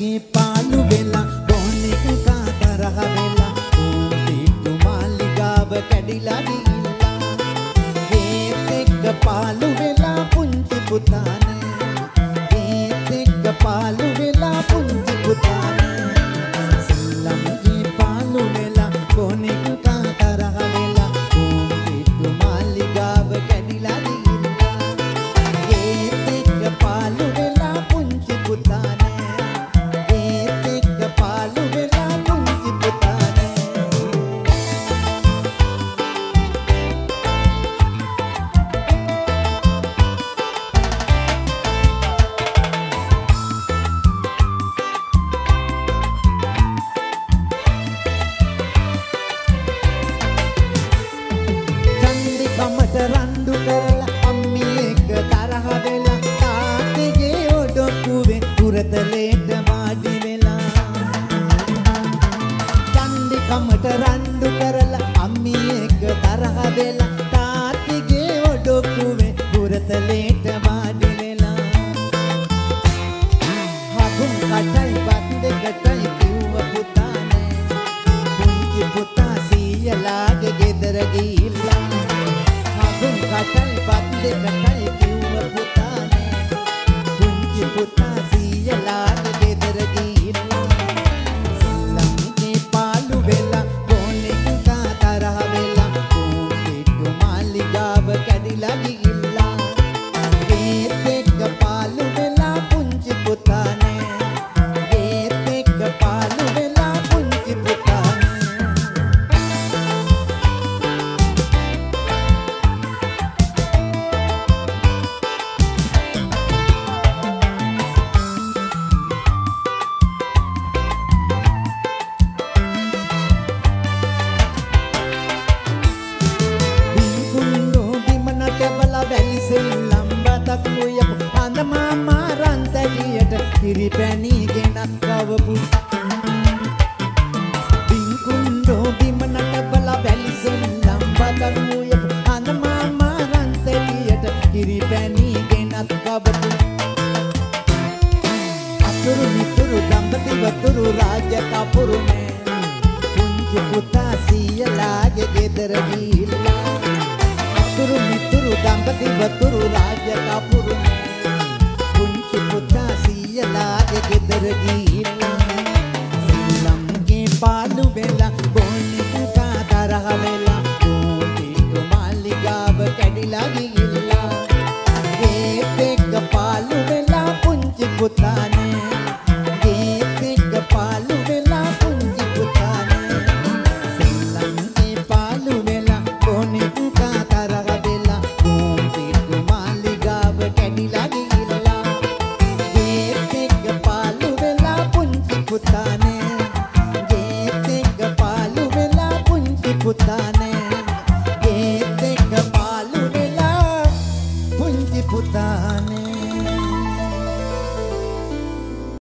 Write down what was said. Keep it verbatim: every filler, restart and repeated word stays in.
පාලු වෙලා බොන්නෙක් කාතරහ වෙලා ඌටි මාලිගාව කැඩිලා ගිහිල්ලා ඒත් එක්ක පාලු වෙලා පුංචි පුතානේ ඒත් එක්ක පාලු වෙලා පුංචි පුතානේ සෙල්ලම්ගේ පාලු වෙලා බොන්නෙක් කාතරහ වෙලා ඌටි මාලිගාව කැඩිලා ගිහිල්ලා ඒත් එක්ක පාලු වෙලා පුංචි පුතානේ රණ්ඩු කරලා අම්මි එක්ක තරහ වෙලා තාත්තගේ ඔඩොක්කුවේ උරතලේට වාඩි වෙලා චන්දි කමට රණ්ඩු කරලා අම්මි එක්ක තරහ වෙලා තාත්තගේ ඔඩොක්කුවේ උරතලේට වාඩි වෙලා හකුම් කටයි වත් දෙකටයි කිව්ව පුතානේ පුංචි පුතා සීයලාගේ ගෙදර ගිහිල්ලා කටයි පත් දෙකටයි කිව්ව පුතානේ පුංචි පුතා සීයලාගේ ගෙදර ගිහිල්ලා සෙල්ලම්ගේ පාලු වෙලා බොන්නෙක් කාතරහ වෙලා ඌටි මාලිගාව කැඩිලා ගිහිල්ලා ඒත් එක්ක පාලු වෙලා පුංචි පුතානේ ඒත් එක්ක පාලු වෙලා පුංචි පුතානේ සෙල්ලම් බතක් උයපු අඳ මාමා රන්තලියට කිරිපැණි ගෙනත් කවපු බින්කුණ්ඩෝ බිමනට බලා වැලි සෙල්ලම් බතක් උයපු අඳ මාමා රන්තලියට කිරිපැණි ගෙනත් කවපු අතුරු මිතුරු දඹදිව වතුරු රාජ කපුරුනේ පුංචි පුතා සීයලාගේ ගෙදර ගිහිල්ලා අතුරු මිතුරු දඹදිව වතුරු රාජ කපුරුනේ පුංචි පුතා සීයලාගේ ගෙදර ගිහිල්ලා සෙල්ලම්ගේ පාලු වෙලා බොන්නෙක් කාතරහ වෙලා ඌටි මාලිගාව කැඩිලා ගිහිල්ලා ඒත් එක්ක පාලු වෙලා පුංචි පුතානේ ඒත් එක්ක පාලු වෙලා පුංචි පුතානේ සෙල්ලම්ගේ පාලු වෙලා බොන්නෙක් කාතරහ වෙලා ඌටි මාලිගාව කැඩිලා ගිහිල්ලා ඒත් එක්ක පාලු වෙලා පුංචි පුතානේ ඒත් එක්ක පාලු වෙලා පුංචි පුතානේ